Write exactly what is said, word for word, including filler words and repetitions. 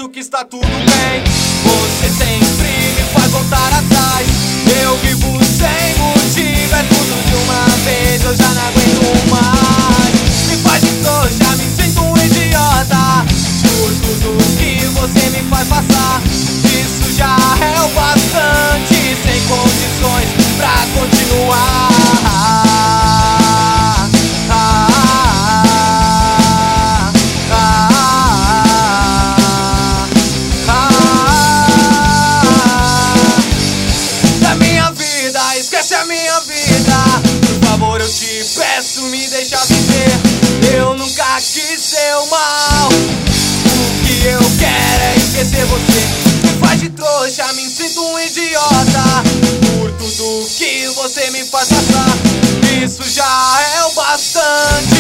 acho que está tudo bem. Você sempre me faz voltar atrás. Eu vivo sem motivo, é tudo de uma vez, eu já não aguento mais. Me faz de trouxa, me sinto um idiota por tudo que você me faz passar. Isso já é o bastante, sem condições pra continuar. Esquece a minha vida, por favor eu te peço, me deixa viver. Eu nunca quis seu mal, o que eu quero é esquecer você. Me faz de trouxa, me sinto um idiota por tudo que você me faz passar. Isso já é o bastante.